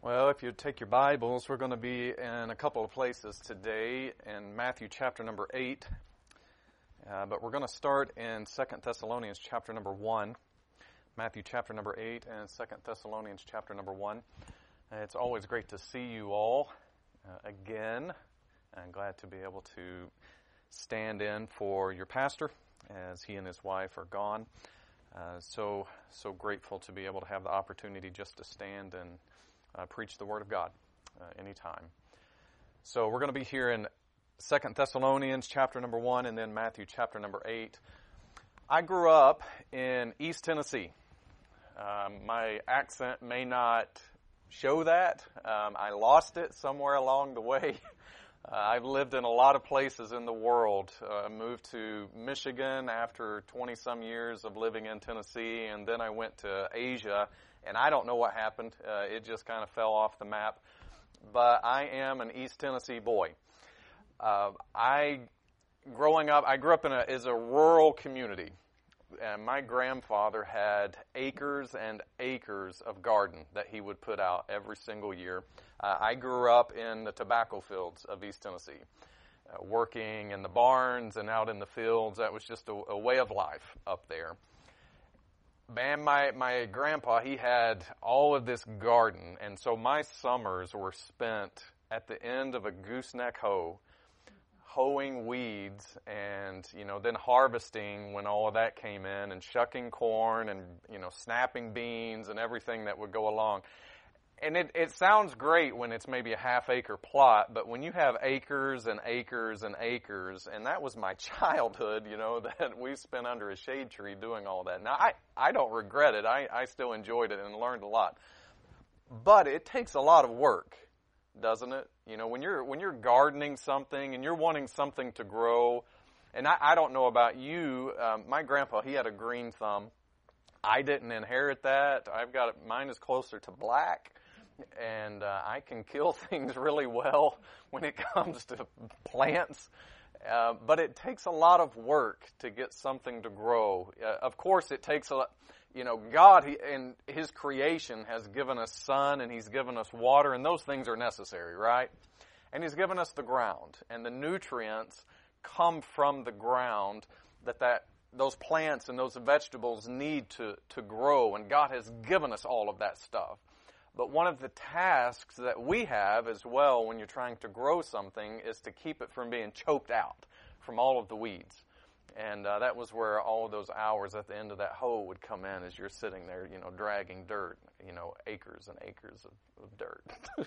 Well, if you take your Bibles, we're going to be in a couple of places today in Matthew chapter number 8. But we're going to start in 2 Thessalonians chapter number 1. Matthew chapter number 8 and 2 Thessalonians chapter number 1. It's always great to see you all again. I'm glad to be able to stand in for your pastor as he and his wife are gone. So grateful to be able to have the opportunity just to stand and preach the Word of God anytime. So we're going to be here in 2 Thessalonians chapter number 1 and then Matthew chapter number 8. I grew up in East Tennessee. My accent may not show that. I lost it somewhere along the way. I've lived in a lot of places in the world. Moved to Michigan after 20-some years of living in Tennessee, and then I went to Asia, and I don't know what happened. It just kind of fell off the map. But I am an East Tennessee boy. Growing up, I grew up in a rural community. And my grandfather had acres and acres of garden that he would put out every single year. I grew up in the tobacco fields of East Tennessee, working in the barns and out in the fields. That was just a way of life up there. Man, my grandpa, he had all of this garden, and so my summers were spent at the end of a gooseneck hoe, hoeing weeds, and then harvesting when all of that came in, and shucking corn, and snapping beans, and everything that would go along. And it sounds great when it's maybe a half-acre plot, but when you have acres and acres and acres, and that was my childhood, that we spent under a shade tree doing all that. Now, I don't regret it. I still enjoyed it and learned a lot. But it takes a lot of work, doesn't it? When you're gardening something and you're wanting something to grow, and I don't know about you, my grandpa, he had a green thumb. I didn't inherit that. Mine is closer to black. And I can kill things really well when it comes to plants. But it takes a lot of work to get something to grow. Of course, it takes a lot. God in His creation has given us sun and He's given us water, and those things are necessary, right? And He's given us the ground, and the nutrients come from the ground that those plants and those vegetables need to grow, and God has given us all of that stuff. But one of the tasks that we have as well when you're trying to grow something is to keep it from being choked out from all of the weeds. And that was where all of those hours at the end of that hoe would come in as you're sitting there, dragging dirt, acres and acres of dirt.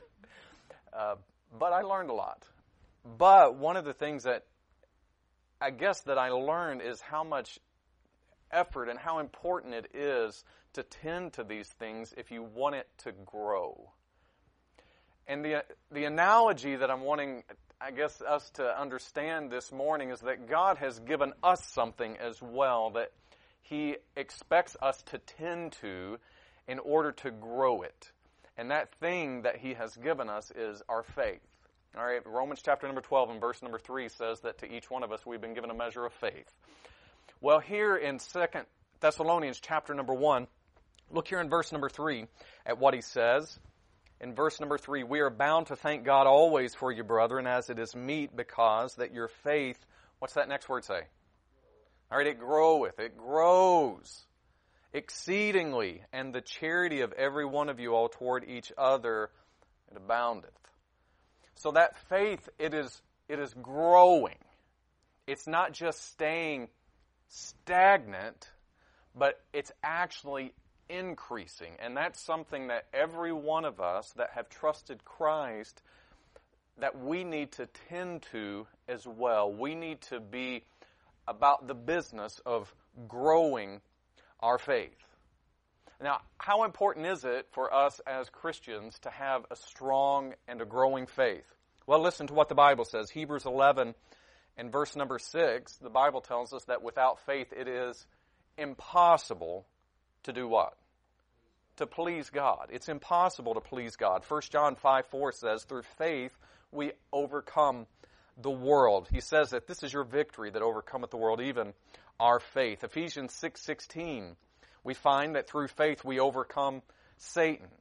But I learned a lot. But one of the things that I guess that I learned is how much effort and how important it is to tend to these things if you want it to grow. And the analogy that I'm wanting, I guess, us to understand this morning is that God has given us something as well that He expects us to tend to in order to grow it. And that thing that He has given us is our faith. All right, Romans chapter number 12 and verse number 3 says that to each one of us we've been given a measure of faith. Well, here in 2 Thessalonians chapter number 1, look here in verse number 3 at what he says. In verse number 3, we are bound to thank God always for you, brethren, as it is meet, because that your faith, what's that next word say? All right, it groweth, it grows exceedingly, and the charity of every one of you all toward each other, it aboundeth. So that faith, it is growing. It's not just staying stagnant, but it's actually increasing. And that's something that every one of us that have trusted Christ, that we need to tend to as well. We need to be about the business of growing our faith. Now, how important is it for us as Christians to have a strong and a growing faith? Well, listen to what the Bible says. Hebrews 11 and verse number 6, the Bible tells us that without faith it is impossible to do what? To please God. It's impossible to please God. 1 John 5:4 says, through faith we overcome the world. He says that this is your victory that overcometh the world, even our faith. Ephesians 6:16, we find that through faith we overcome Satan.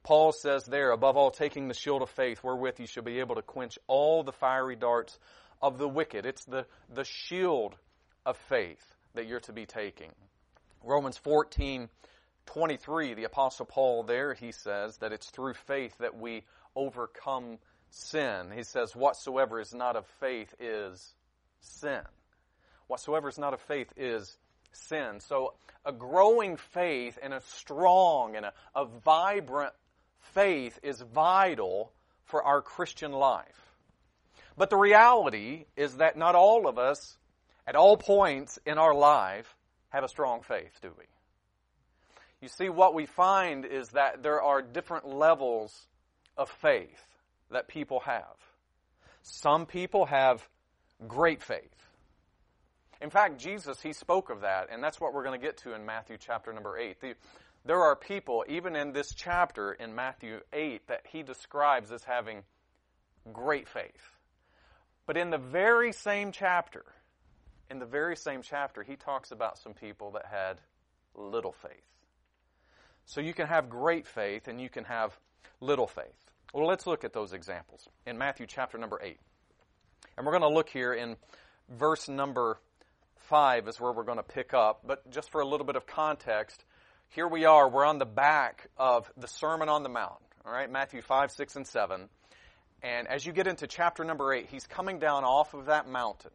Paul says there, above all, taking the shield of faith, wherewith you shall be able to quench all the fiery darts of the wicked. It's the shield of faith that you're to be taking. Romans 14:23, the Apostle Paul there, he says that it's through faith that we overcome sin. He says, whatsoever is not of faith is sin. Whatsoever is not of faith is sin. So a growing faith and a strong and a vibrant faith is vital for our Christian life. But the reality is that not all of us, at all points in our life, have a strong faith, do we? You see, what we find is that there are different levels of faith that people have. Some people have great faith. In fact, Jesus, he spoke of that, and that's what we're going to get to in Matthew chapter number 8. There are people, even in this chapter in Matthew 8, that he describes as having great faith. But in the very same chapter, he talks about some people that had little faith. So you can have great faith and you can have little faith. Well, let's look at those examples in Matthew chapter number 8. And we're going to look here in verse number 5 is where we're going to pick up. But just for a little bit of context, here we are. We're on the back of the Sermon on the Mount. All right, Matthew 5, 6, and 7. And as you get into chapter number 8, he's coming down off of that mountain.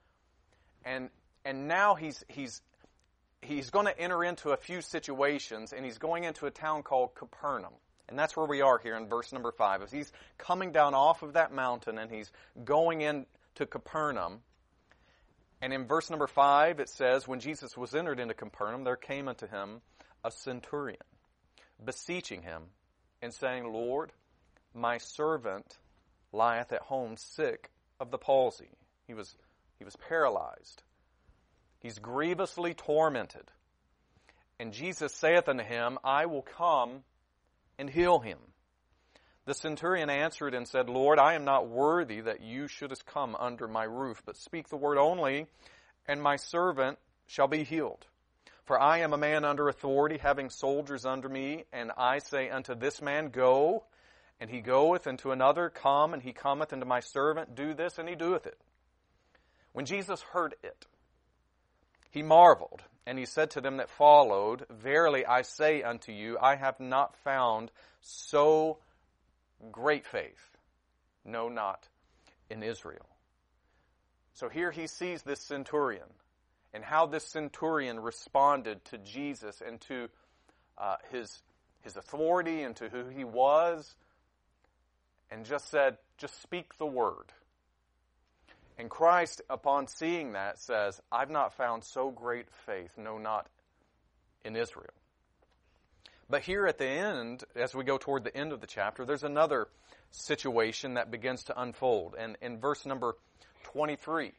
And now he's going to enter into a few situations, and he's going into a town called Capernaum. And that's where we are here in verse number 5. As he's coming down off of that mountain, and he's going into Capernaum. And in verse number 5, it says, when Jesus was entered into Capernaum, there came unto him a centurion, beseeching him, and saying, Lord, my servant lieth at home sick of the palsy. He was paralyzed. He's grievously tormented. And Jesus saith unto him, I will come and heal him. The centurion answered and said, Lord, I am not worthy that you shouldest come under my roof, but speak the word only, and my servant shall be healed. For I am a man under authority, having soldiers under me, and I say unto this man, Go, and he goeth, and to another, Come, and he cometh, and to my servant, Do this, and he doeth it. When Jesus heard it, he marveled, and he said to them that followed, Verily I say unto you, I have not found so great faith, no, not in Israel. So here he sees this centurion, and how this centurion responded to Jesus and to his authority and to who he was, and just said, just speak the word. And Christ, upon seeing that, says, I've not found so great faith, no, not in Israel. But here at the end, as we go toward the end of the chapter, there's another situation that begins to unfold. And in verse number 23,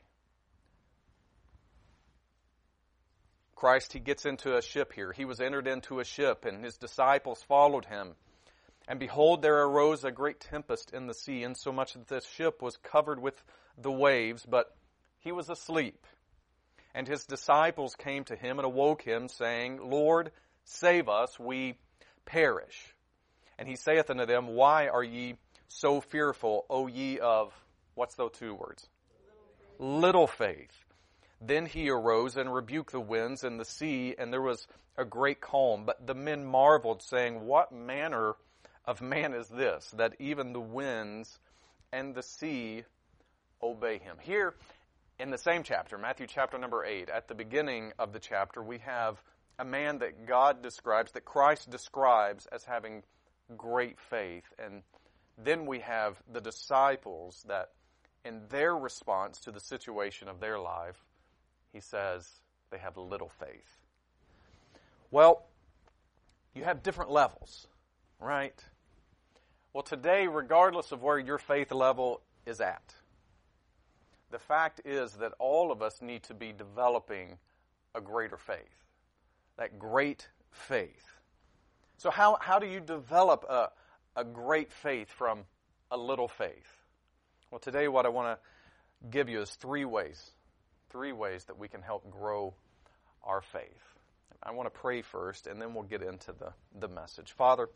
Christ, he gets into a ship here. He was entered into a ship, and his disciples followed him. And behold, there arose a great tempest in the sea, insomuch that the ship was covered with the waves, but he was asleep. And his disciples came to him and awoke him, saying, Lord, save us, we perish. And he saith unto them, Why are ye so fearful, O ye of, what's those two words? Little faith. Then he arose and rebuked the winds and the sea, and there was a great calm. But the men marveled, saying, What manner of man is this, that even the winds and the sea obey him? Here in the same chapter, Matthew chapter number 8, at the beginning of the chapter, we have a man that God describes, that Christ describes as having great faith. And then we have the disciples that in their response to the situation of their life, he says they have little faith. Well, you have different levels, right? Well, today, regardless of where your faith level is at, the fact is that all of us need to be developing a greater faith, that great faith. So how do you develop a great faith from a little faith? Well, today what I want to give you is three ways that we can help grow our faith. I want to pray first, and then we'll get into the message. Father,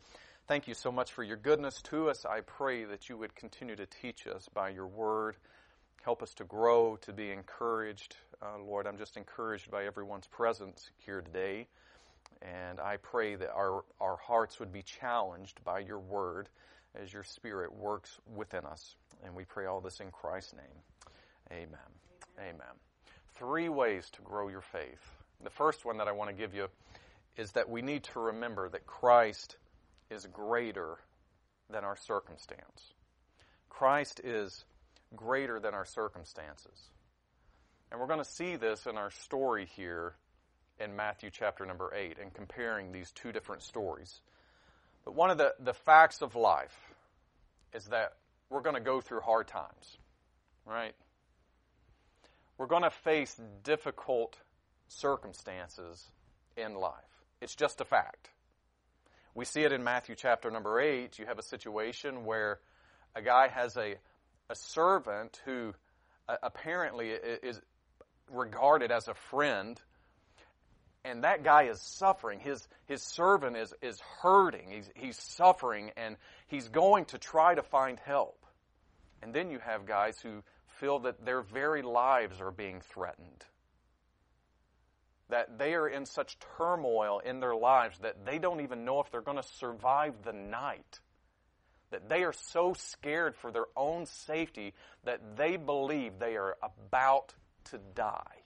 Thank you so much for your goodness to us. I pray that you would continue to teach us by your word. Help us to grow, to be encouraged. Lord, I'm just encouraged by everyone's presence here today. And I pray that our hearts would be challenged by your word as your Spirit works within us. And we pray all this in Christ's name. Amen. Amen. 3 ways to grow your faith. The first one that I want to give you is that we need to remember that Christ is greater than our circumstance. Christ is greater than our circumstances. And we're going to see this in our story here in Matthew chapter number 8 and comparing these 2 different stories. But one of the facts of life is that we're going to go through hard times, right? We're going to face difficult circumstances in life. It's just a fact. We see it in Matthew chapter number 8. You have a situation where a guy has a servant who apparently is regarded as a friend, and that guy is suffering. His servant is hurting. He's suffering, and he's going to try to find help. And then you have guys who feel that their very lives are being threatened. That they are in such turmoil in their lives that they don't even know if they're going to survive the night. That they are so scared for their own safety that they believe they are about to die.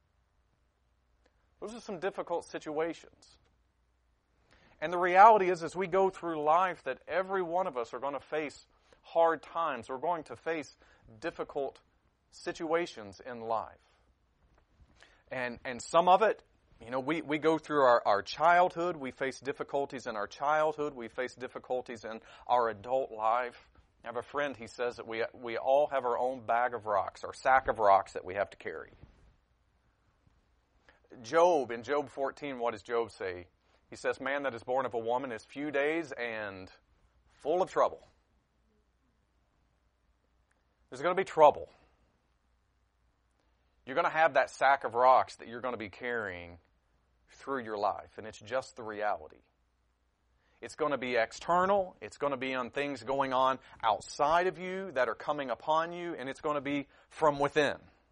Those are some difficult situations. And the reality is, as we go through life, that every one of us are going to face hard times. We're going to face difficult situations in life. And some of it, we go through our childhood. We face difficulties in our childhood. We face difficulties in our adult life. I have a friend, he says that we all have our own bag of rocks, our sack of rocks that we have to carry. Job, in Job 14, what does Job say? He says, man that is born of a woman is few days and full of trouble. There's going to be trouble. You're going to have that sack of rocks that you're going to be carrying through your life, and it's just the reality. It's going to be external. It's going to be on things going on outside of you that are coming upon you, and it's going to be from within.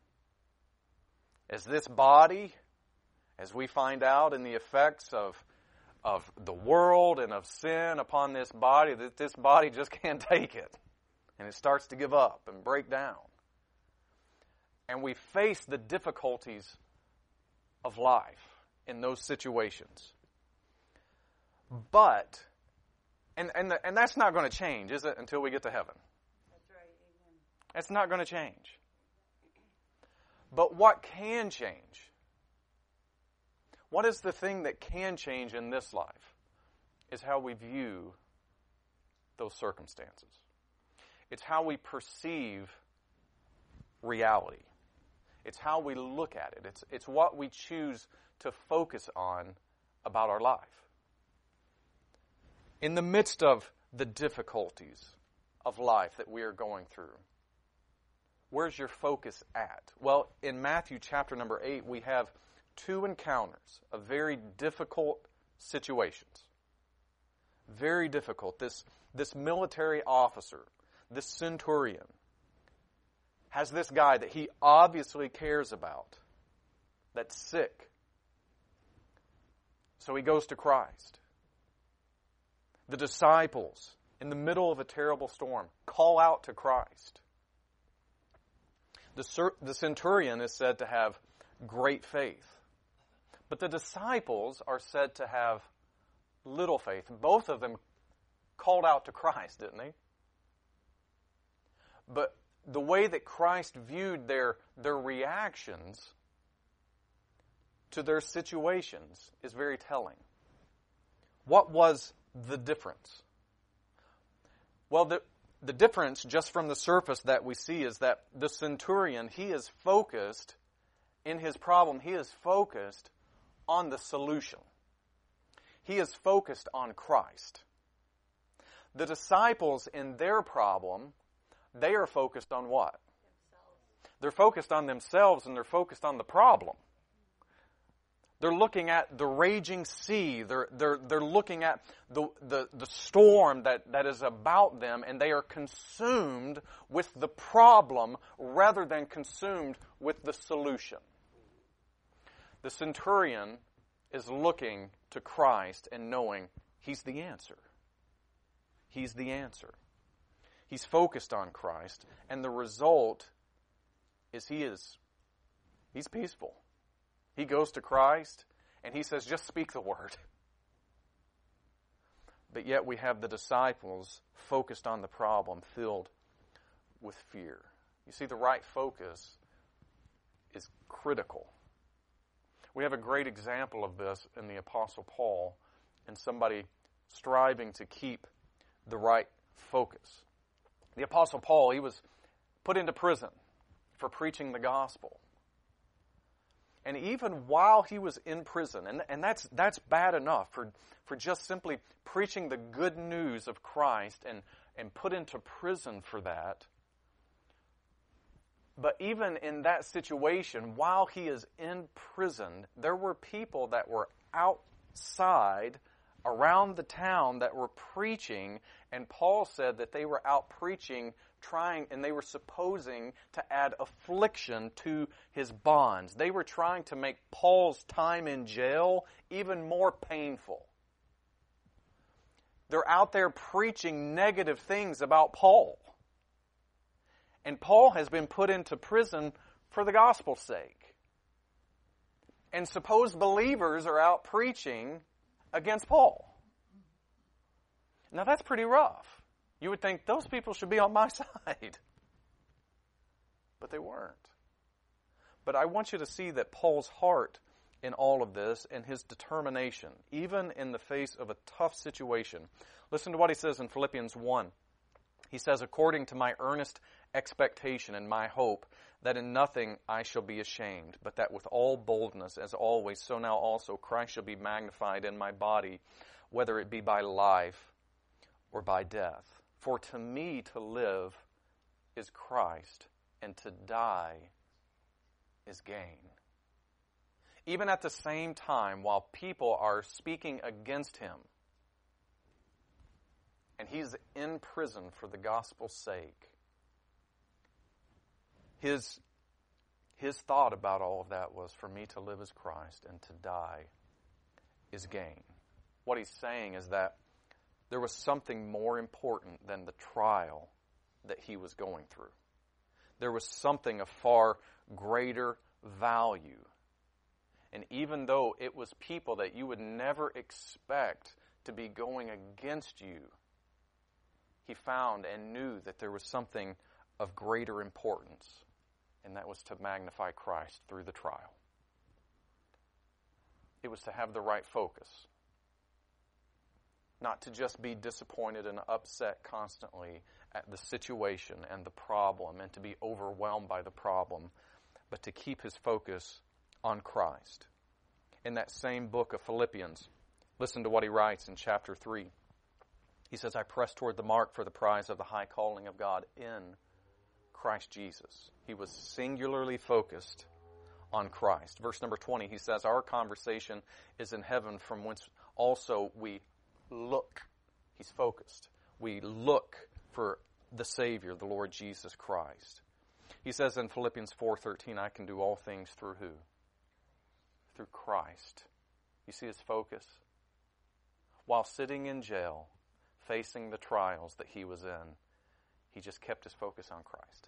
As this body, as we find out in the effects of the world and of sin upon this body, that this body just can't take it, and it starts to give up and break down. And we face the difficulties of life in those situations. But, and that's not going to change, is it, until we get to heaven? That's right, amen. That's not going to change. But what can change? What is the thing that can change in this life? Is how we view those circumstances. It's how we perceive reality. It's how we look at it. It's what we choose to focus on about our life. In the midst of the difficulties of life that we are going through, where's your focus at? Well, in Matthew chapter number 8, we have 2 encounters of very difficult situations. Very difficult. This military officer, this centurion, has this guy that he obviously cares about that's sick. So he goes to Christ. The disciples, in the middle of a terrible storm, call out to Christ. The centurion is said to have great faith. But the disciples are said to have little faith. Both of them called out to Christ, didn't they? But the way that Christ viewed their reactions to their situations is very telling. What was the difference? Well, the difference, just from the surface that we see, is that the centurion, he is focused in his problem, he is focused on the solution. He is focused on Christ. The disciples, in their problem, they are focused on what? Themselves. They're focused on themselves, and they're focused on the problem. They're looking at the raging sea. They're looking at the storm that is about them, and they are consumed with the problem rather than consumed with the solution. The centurion is looking to Christ and knowing He's the answer. He's the answer. He's focused on Christ, and the result is he's peaceful. He goes to Christ, and he says, just speak the word. But yet we have the disciples focused on the problem, filled with fear. You see, the right focus is critical. We have a great example of this in the Apostle Paul, and somebody striving to keep the right focus. The Apostle Paul, he was put into prison for preaching the gospel. And even while he was in prison, and that's bad enough for just simply preaching the good news of Christ and put into prison for that. But even in that situation, while he is in prison, there were people that were outside around the town that were preaching, and Paul said that they were out preaching, and they were supposing to add affliction to his bonds. They were trying to make Paul's time in jail even more painful. They're out there preaching negative things about Paul. And Paul has been put into prison for the gospel's sake. And supposed believers are out preaching against Paul. Now that's pretty rough. You would think those people should be on my side. But they weren't. But I want you to see that Paul's heart in all of this and his determination, even in the face of a tough situation. Listen to what he says in Philippians 1. He says, according to my earnest expectation and my hope, that in nothing I shall be ashamed, but that with all boldness, as always, so now also Christ shall be magnified in my body, whether it be by life or by death. For to me to live is Christ, and to die is gain. Even at the same time, while people are speaking against him, and he's in prison for the gospel's sake, his thought about all of that was, for me to live is Christ, and to die is gain. What he's saying is that there was something more important than the trial that he was going through. There was something of far greater value. And even though it was people that you would never expect to be going against you, he found and knew that there was something of greater importance, and that was to magnify Christ through the trial. It was to have the right focus. Not to just be disappointed and upset constantly at the situation and the problem and to be overwhelmed by the problem, but to keep his focus on Christ. In that same book of Philippians, listen to what he writes in chapter 3. He says, I press toward the mark for the prize of the high calling of God in Christ Jesus. He was singularly focused on Christ. Verse number 20, he says, our conversation is in heaven, from whence also we look. He's focused. We look for the Savior, the Lord Jesus Christ. He says in Philippians 4:13, I can do all things through who? Through Christ. You see his focus? While sitting in jail, facing the trials that he was in, he just kept his focus on Christ.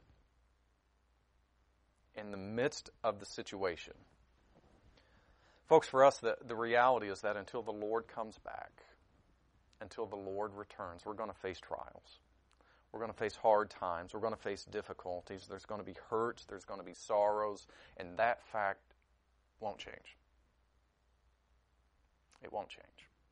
In the midst of the situation. Folks, for us, the reality is that until the Lord comes back, until the Lord returns, we're going to face trials. We're going to face hard times. We're going to face difficulties. There's going to be hurts. There's going to be sorrows. And that fact won't change. It won't change.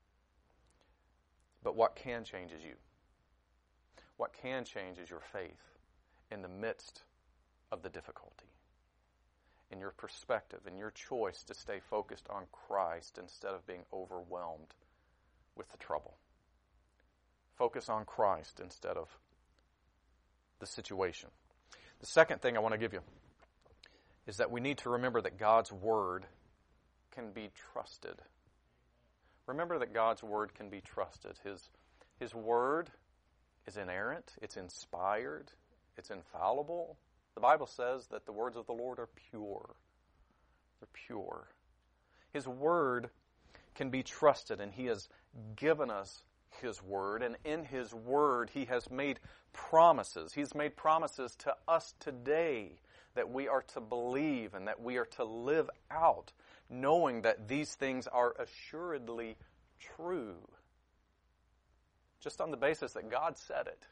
But what can change is you. What can change is your faith in the midst of the difficulty. In your perspective, in your choice to stay focused on Christ instead of being overwhelmed with the trouble. Focus on Christ instead of the situation. The second thing I want to give you is that we need to remember that God's Word can be trusted. Remember that God's Word can be trusted. His Word is inerrant, it's inspired, it's infallible. The Bible says that the words of the Lord are pure. They're pure. His Word can be trusted, and He has given us His Word, and in His Word He has made promises. He's made promises to us today that we are to believe and that we are to live out, knowing that these things are assuredly true. Just on the basis that God said it.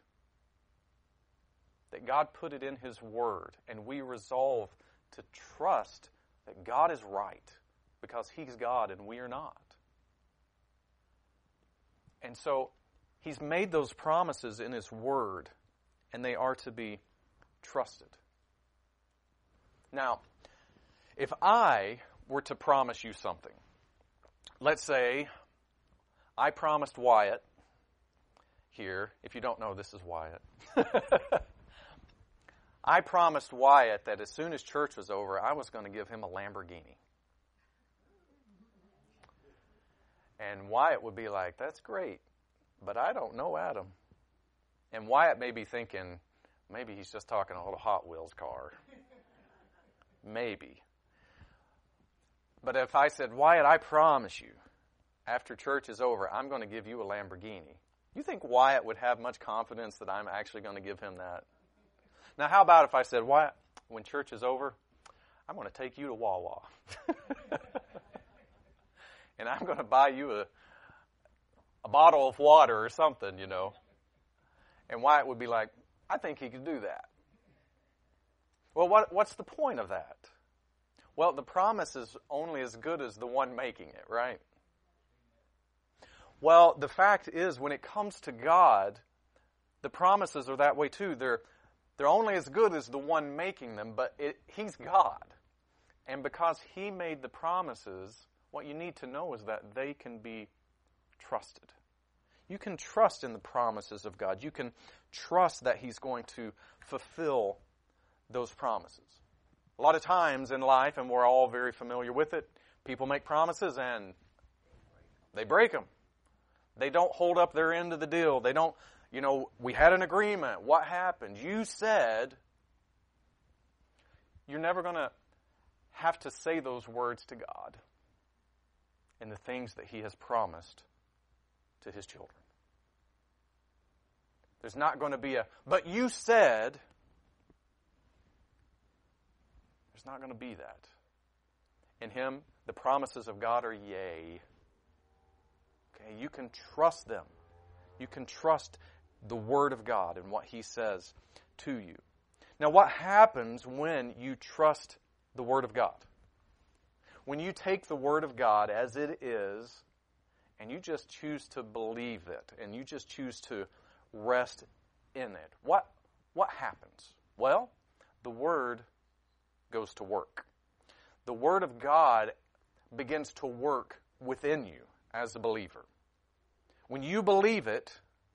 That God put it in His Word, and we resolve to trust that God is right because He's God and we are not. And so He's made those promises in His Word, and they are to be trusted. Now, if I were to promise you something, let's say I promised Wyatt here, if you don't know, this is Wyatt. I promised Wyatt that as soon as church was over, I was going to give him a Lamborghini. And Wyatt would be like, that's great, but I don't know Adam. And Wyatt may be thinking, maybe he's just talking a little Hot Wheels car. Maybe. But if I said, Wyatt, I promise you, after church is over, I'm going to give you a Lamborghini. You think Wyatt would have much confidence that I'm actually going to give him that? Now, how about if I said, Wyatt, when church is over, I'm going to take you to Wawa. And I'm going to buy you a bottle of water or something, you know. And Wyatt would be like, I think he could do that. Well, what's the point of that? Well, the promise is only as good as the one making it, right? Well, the fact is, when it comes to God, the promises are that way too. They're only as good as the one making them, but He's God. And because He made the promises, what you need to know is that they can be trusted. You can trust in the promises of God. You can trust that He's going to fulfill those promises. A lot of times in life, and we're all very familiar with it, people make promises and they break them. They don't hold up their end of the deal. They don't, we had an agreement. What happened? You said. You're never going to have to say those words to God and the things that He has promised to His children. There's not going to be but you said. There's not going to be that. In Him, the promises of God are yea. Okay, you can trust them. You can trust the Word of God and what He says to you. Now, what happens when you trust the Word of God? When you take the Word of God as it is, and you just choose to believe it, and you just choose to rest in it, what happens? Well, the Word goes to work. The Word of God begins to work within you as a believer. When you believe it,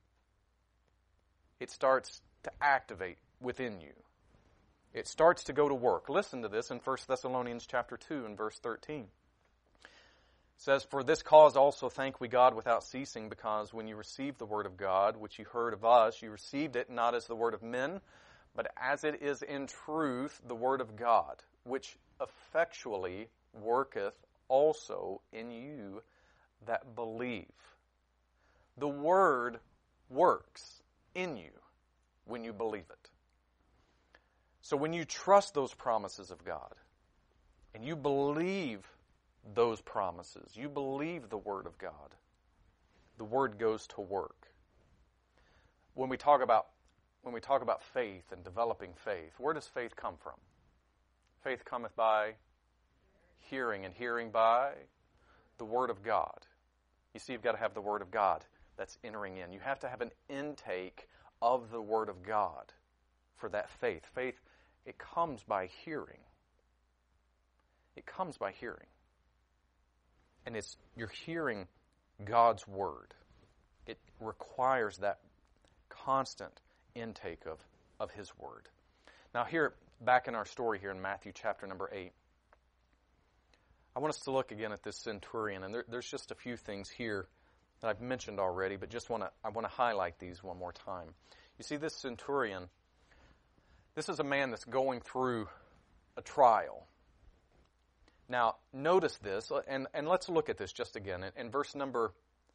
it starts to activate within you. It starts to go to work. Listen to this in 1 Thessalonians chapter 2 and verse 13. It says, For this cause also thank we God without ceasing, because when you received the word of God, which you heard of us, you received it not as the word of men, but as it is in truth the word of God, which effectually worketh also in you that believe. The Word works in you when you believe it. So when you trust those promises of God, and you believe those promises, you believe the Word of God, the Word goes to work. When we talk about faith and developing faith, where does faith come from? Faith cometh by hearing, and hearing by the Word of God. You see, you've got to have the Word of God that's entering in. You have to have an intake of the Word of God for that faith. Faith, it comes by hearing. It comes by hearing. And you're hearing God's Word. It requires that constant intake of His Word. Now here, back in our story here in Matthew chapter number 8, I want us to look again at this centurion, and there's just a few things here that I've mentioned already, but I want to highlight these one more time. You see, this centurion, this is a man that's going through a trial. Now, notice this, and let's look at this just again. In verse number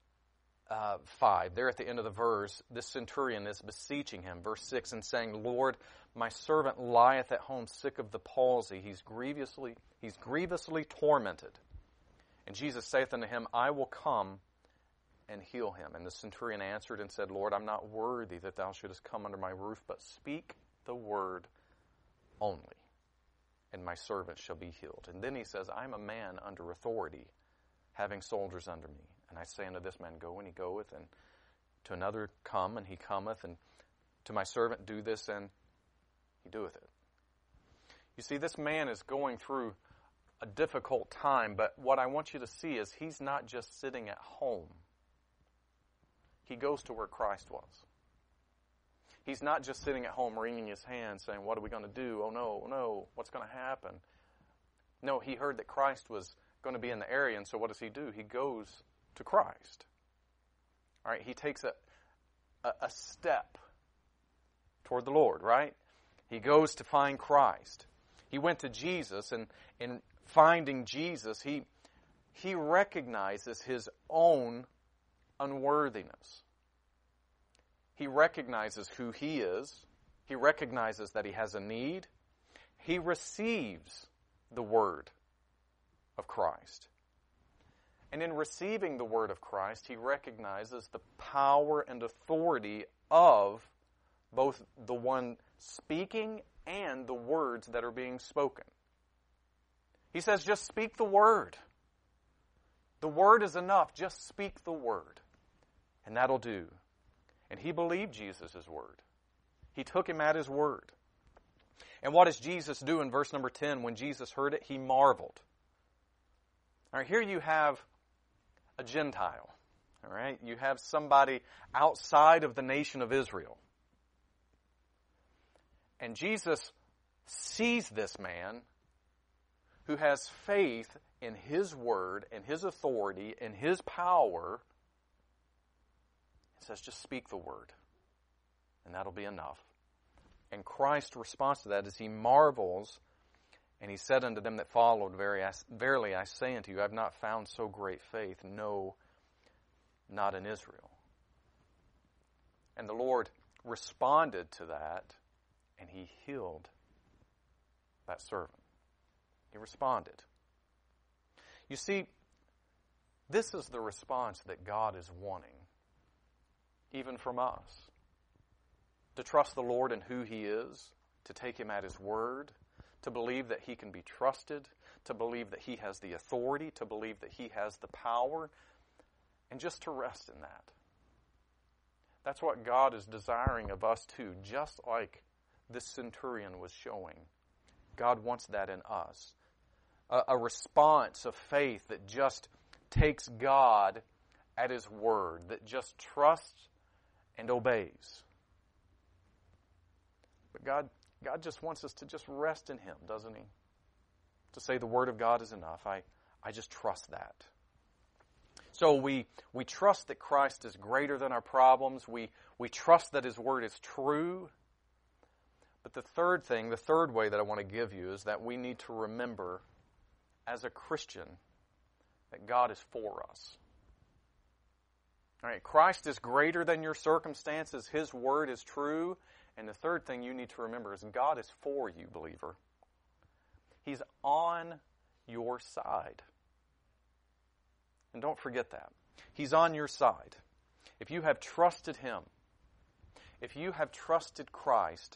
5, there at the end of the verse, this centurion is beseeching him, verse 6, and saying, Lord, my servant lieth at home sick of the palsy. He's grievously tormented. And Jesus saith unto him, I will come and heal him. And the centurion answered and said, Lord, I'm not worthy that thou shouldest come under my roof, but speak the word only, and my servant shall be healed. And then he says, I'm a man under authority, having soldiers under me. And I say unto this man, go, and he goeth, and to another, come, and he cometh, and to my servant, do this, and he doeth it. You see, this man is going through a difficult time, but what I want you to see is he's not just sitting at home. He goes to where Christ was. He's not just sitting at home wringing his hands saying, what are we going to do? Oh no, what's going to happen? No, he heard that Christ was going to be in the area, and so what does he do? He goes to Christ. All right, he takes a step toward the Lord, right? He goes to find Christ. He went to Jesus, and in finding Jesus, he recognizes his own unworthiness. He recognizes who he is. He recognizes that he has a need. He receives the word of Christ. And in receiving the word of Christ, he recognizes the power and authority of both the one speaking and the words that are being spoken. He says, just speak the word. The word is enough. Just speak the word. And that'll do. And he believed Jesus' word. He took him at his word. And what does Jesus do in verse number 10? When Jesus heard it, he marveled. All right, here you have a Gentile. All right, you have somebody outside of the nation of Israel. And Jesus sees this man who has faith in his word, in his authority, in his power. He says, just speak the word, and that'll be enough. And Christ's response to that is he marvels, and he said unto them that followed, Verily I say unto you, I have not found so great faith, no, not in Israel. And the Lord responded to that, and he healed that servant. He responded. You see, this is the response that God is wanting, even from us. To trust the Lord in who he is, to take him at his word, to believe that he can be trusted, to believe that he has the authority, to believe that he has the power, and just to rest in that. That's what God is desiring of us too, just like this centurion was showing. God wants that in us. A response of faith that just takes God at his word, that just trusts and obeys. But God just wants us to just rest in him, doesn't he? To say the word of God is enough. I just trust that. So we trust that Christ is greater than our problems. We trust that his word is true. But the third way that I want to give you is that we need to remember as a Christian that God is for us. All right, Christ is greater than your circumstances. His word is true. And the third thing you need to remember is God is for you, believer. He's on your side. And don't forget that. He's on your side. If you have trusted him, if you have trusted Christ,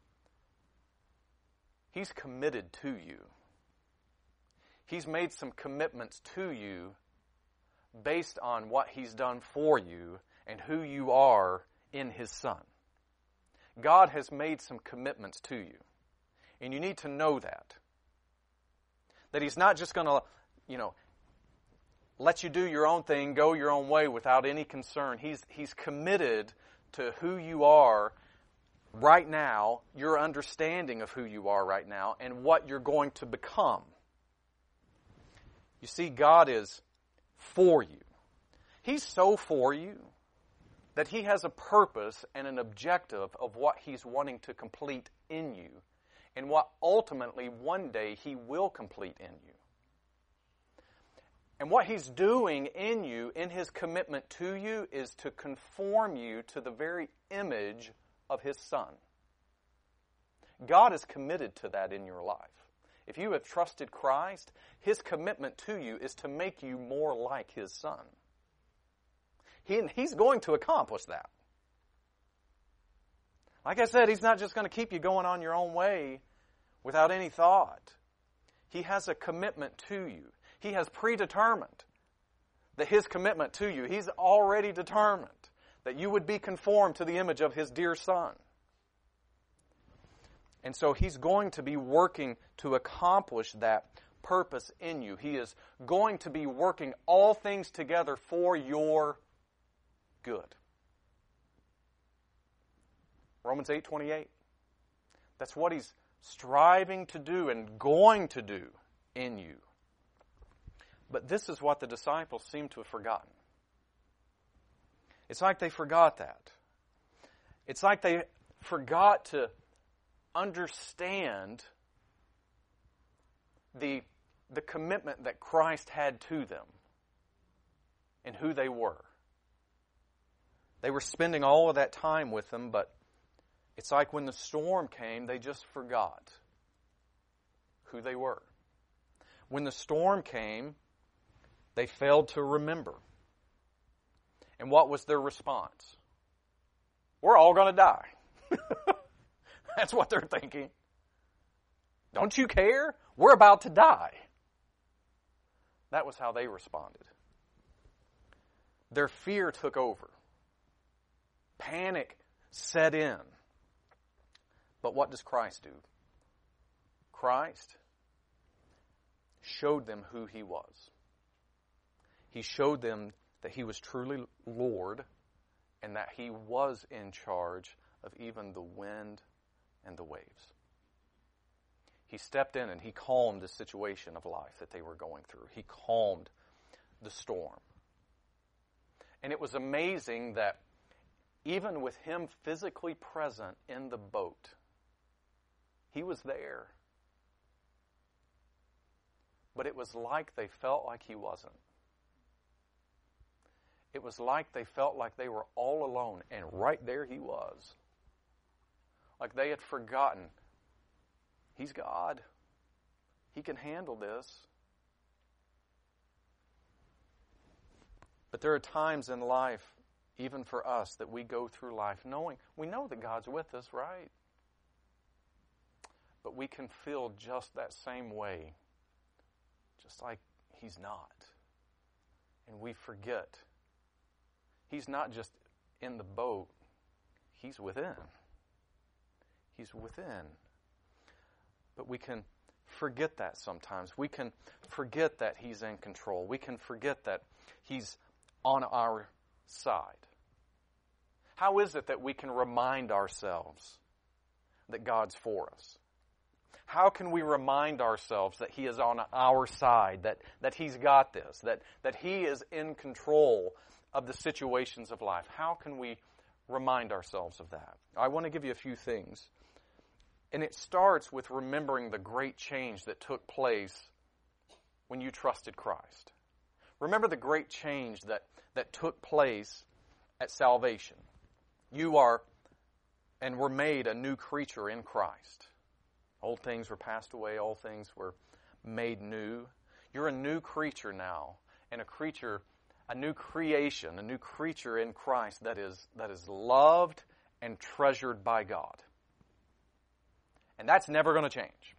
he's committed to you. He's made some commitments to you based on what he's done for you and who you are in his Son. God has made some commitments to you. And you need to know that. That he's not just going to, let you do your own thing, go your own way without any concern. He's committed to who you are right now, your understanding of who you are right now, and what you're going to become. You You see, God is for you. He's so for you that He has a purpose and an objective of what He's wanting to complete in you and what ultimately one day He will complete in you. And what He's doing in you, in His commitment to you, is to conform you to the very image of His Son. God is committed to that in your life. If you have trusted Christ, His commitment to you is to make you more like His Son. He's going to accomplish that. Like I said, He's not just going to keep you going on your own way without any thought. He has a commitment to you. He has predetermined that His commitment to you, He's already determined that you would be conformed to the image of His dear Son. And so He's going to be working to accomplish that purpose in you. He is going to be working all things together for your good. Romans 8:28. That's what He's striving to do and going to do in you. But this is what the disciples seem to have forgotten. It's like they forgot that. It's like they forgot to understand the commitment that Christ had to them and who they were. They were spending all of that time with them, but it's like when the storm came, they just forgot who they were. When the storm came, they failed to remember. And what was their response? We're all going to die. That's what they're thinking. Don't you care? We're about to die. That was how they responded. Their fear took over. Panic set in. But what does Christ do? Christ showed them who He was. He showed them that He was truly Lord and that He was in charge of even the wind and the waves. He stepped in and He calmed the situation of life that they were going through. He calmed the storm. And it was amazing that even with Him physically present in the boat, He was there. But it was like they felt like He wasn't. It was like they felt like they were all alone, and right there He was. Like they had forgotten, He's God. He can handle this. But there are times in life, even for us, that we go through life knowing, we know that God's with us, right? But we can feel just that same way, just like He's not. And we forget. He's not just in the boat, He's within. He's within. But we can forget that sometimes. We can forget that He's in control. We can forget that He's on our side. How is it that we can remind ourselves that God's for us? How can we remind ourselves that He is on our side, that He's got this, that He is in control of the situations of life? How can we remind ourselves of that? I want to give you a few things. And it starts with remembering the great change that took place when you trusted Christ. Remember the great change that took place at salvation. You are and were made a new creature in Christ. Old things were passed away, all things were made new. You're a new creature now, and a new creation, a new creature in Christ that is loved and treasured by God. And that's never going to change.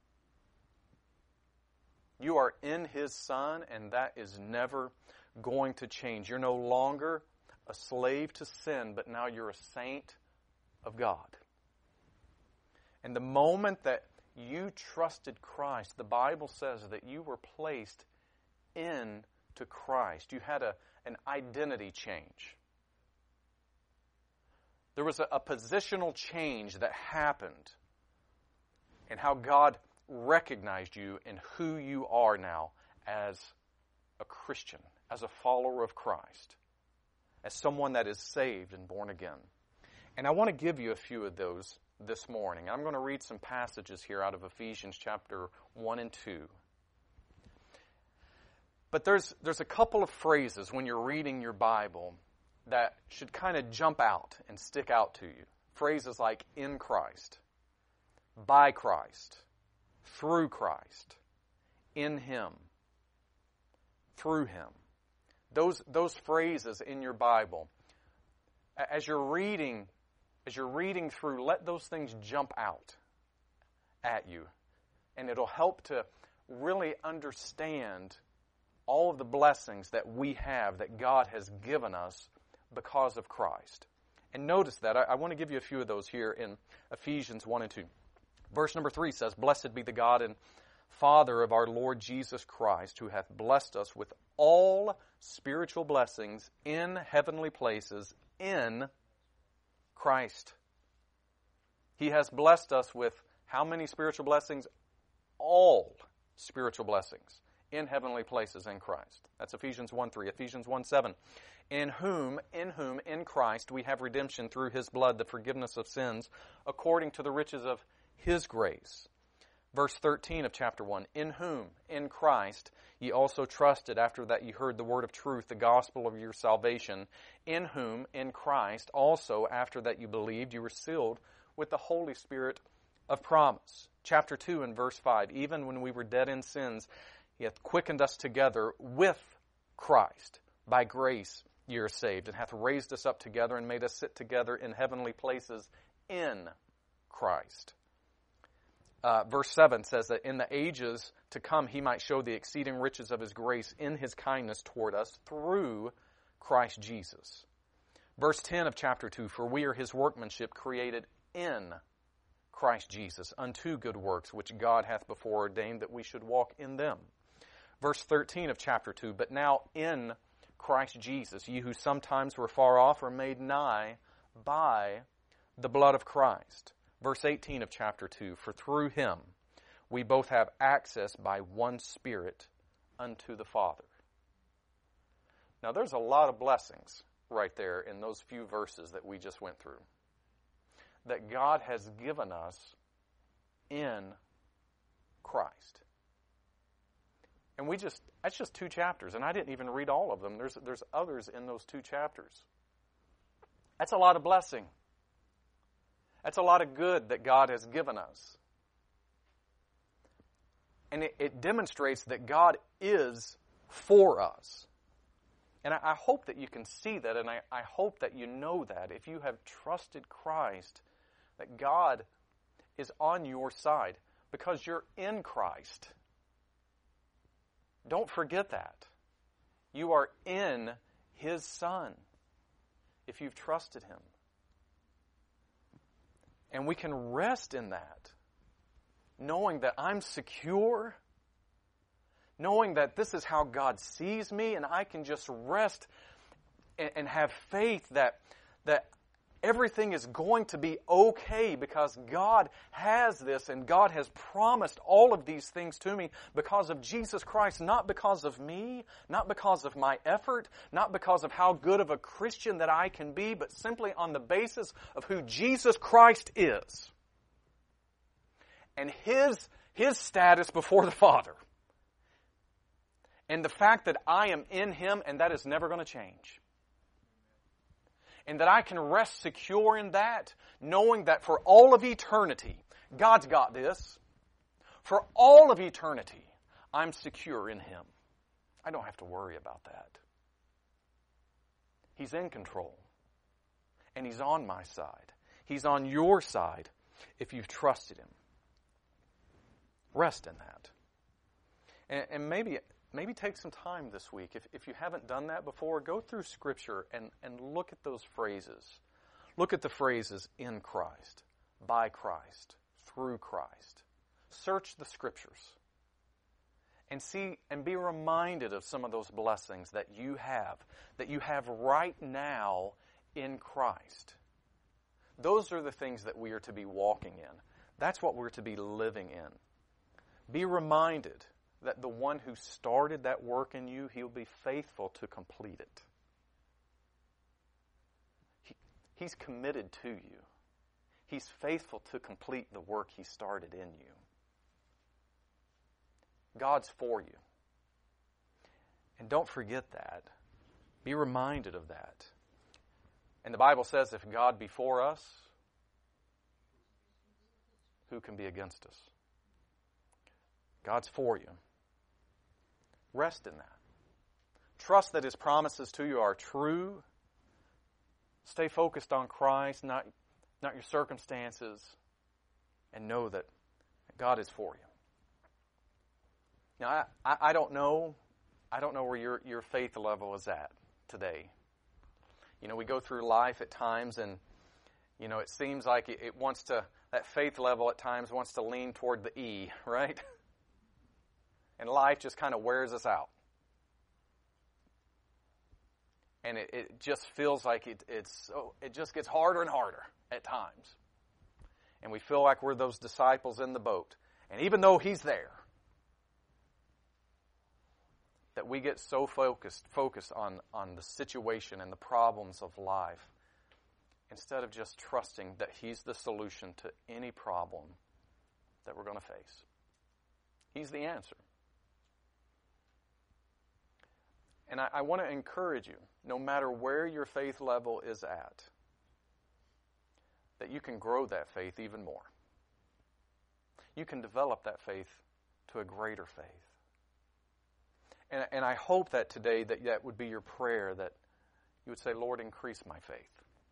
You are in His Son, and that is never going to change. You're no longer a slave to sin, but now you're a saint of God. And the moment that you trusted Christ, the Bible says that you were placed into Christ. You had an identity change. There was a positional change that happened in how God recognized you and who you are now as a Christian, as a follower of Christ, as someone that is saved and born again. And I want to give you a few of those this morning. I'm going to read some passages here out of Ephesians chapter 1 and 2. But there's a couple of phrases when you're reading your Bible that should kind of jump out and stick out to you. Phrases like in Christ, by Christ, through Christ, in Him, through Him. Those phrases in your Bible, as you're reading through, let those things jump out at you. And it'll help to really understand all of the blessings that we have, that God has given us because of Christ. And notice that. I want to give you a few of those here in Ephesians 1 and 2. Verse number 3 says, "Blessed be the God and Father of our Lord Jesus Christ, who hath blessed us with all spiritual blessings in heavenly places in Christ." He has blessed us with how many spiritual blessings? All spiritual blessings in heavenly places in Christ. That's Ephesians 1:3. Ephesians 1:7. In whom, in Christ, we have redemption through His blood, the forgiveness of sins, according to the riches of His grace. Verse 13 of chapter 1. In whom, in Christ, ye also trusted after that ye heard the word of truth, the gospel of your salvation. In whom, in Christ, also after that you believed, you were sealed with the Holy Spirit of promise. Chapter 2 and verse 5. Even when we were dead in sins, He hath quickened us together with Christ. By grace ye are saved, and hath raised us up together and made us sit together in heavenly places in Christ. Verse 7 says that in the ages to come He might show the exceeding riches of His grace in His kindness toward us through Christ Jesus. Verse 10 of chapter 2, for we are His workmanship created in Christ Jesus unto good works, which God hath before ordained that we should walk in them. Verse 13 of chapter 2, but now in Christ Jesus, ye who sometimes were far off are made nigh by the blood of Christ. Verse 18 of chapter 2, for through Him we both have access by one Spirit unto the Father. Now there's a lot of blessings right there in those few verses that we just went through, that God has given us in Christ. And that's just 2 chapters, and I didn't even read all of them. There's others in those 2 chapters. That's a lot of blessing. That's a lot of good that God has given us. And it demonstrates that God is for us. And I hope that you can see that, and I hope that you know that. If you have trusted Christ, that God is on your side because you're in Christ. Don't forget that. You are in His Son if you've trusted Him. And we can rest in that, knowing that I'm secure, knowing that this is how God sees me, and I can just rest and have faith that everything is going to be okay because God has this and God has promised all of these things to me because of Jesus Christ, not because of me, not because of my effort, not because of how good of a Christian that I can be, but simply on the basis of who Jesus Christ is and His status before the Father. And the fact that I am in Him and that is never going to change. And that I can rest secure in that, knowing that for all of eternity, God's got this. For all of eternity, I'm secure in Him. I don't have to worry about that. He's in control. And He's on my side. He's on your side if you've trusted Him. Rest in that. And maybe take some time this week. If you haven't done that before, go through Scripture and look at those phrases. Look at the phrases in Christ, by Christ, through Christ. Search the Scriptures and see and be reminded of some of those blessings that you have right now in Christ. Those are the things that we are to be walking in. That's what we're to be living in. Be reminded that the one who started that work in you, He'll be faithful to complete it. He's committed to you. He's faithful to complete the work He started in you. God's for you. And don't forget that. Be reminded of that. And the Bible says, if God be for us, who can be against us? God's for you. Rest in that. Trust that His promises to you are true. Stay focused on Christ, not your circumstances, and know that God is for you. Now, I don't know where your faith level is at today. You know, we go through life at times, and you know, it seems like it wants to, that faith level at times wants to lean toward the E, right? And life just kind of wears us out. And it just feels like it just gets harder and harder at times. And we feel like we're those disciples in the boat. And even though He's there, that we get so focused on the situation and the problems of life, instead of just trusting that He's the solution to any problem that we're going to face. He's the answer. And I want to encourage you, no matter where your faith level is at, that you can grow that faith even more. You can develop that faith to a greater faith. And I hope that today that would be your prayer, that you would say, Lord, increase my faith.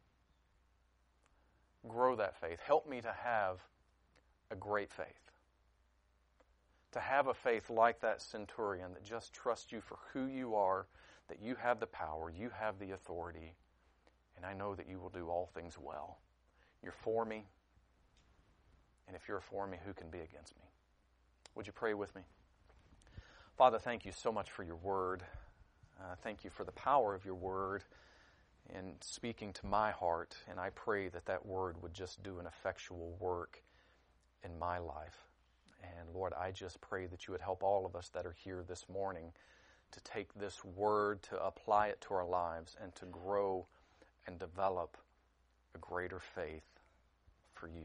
Grow that faith. Help me to have a great faith. To have a faith like that centurion that just trusts you for who you are, that you have the power, you have the authority, and I know that you will do all things well. You're for me, and if you're for me, who can be against me? Would you pray with me? Father, thank you so much for your word. Thank you for the power of your word in speaking to my heart, and I pray that that word would just do an effectual work in my life. And Lord, I just pray that you would help all of us that are here this morning to take this word, to apply it to our lives, and to grow and develop a greater faith for you.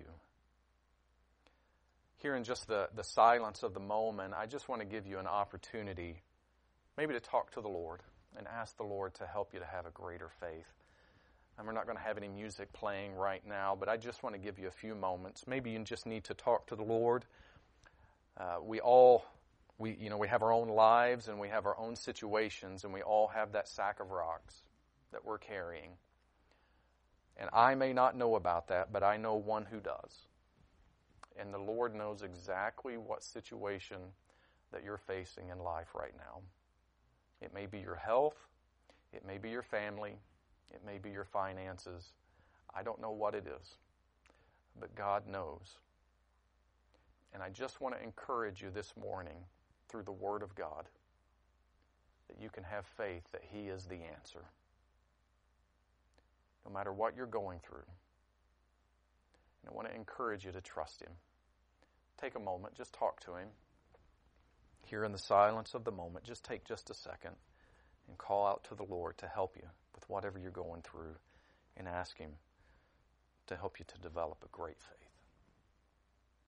Here in just the silence of the moment, I just want to give you an opportunity maybe to talk to the Lord and ask the Lord to help you to have a greater faith. And we're not going to have any music playing right now, but I just want to give you a few moments. Maybe you just need to talk to the Lord. We have our own lives and we have our own situations, and we all have that sack of rocks that we're carrying. And I may not know about that, but I know one who does. And the Lord knows exactly what situation that you're facing in life right now. It may be your health. It may be your family. It may be your finances. I don't know what it is, but God knows. And I just want to encourage you this morning through the Word of God that you can have faith that He is the answer. No matter what you're going through. And I want to encourage you to trust Him. Take a moment, just talk to Him. Here in the silence of the moment, just take just a second and call out to the Lord to help you with whatever you're going through, and ask Him to help you to develop a great faith.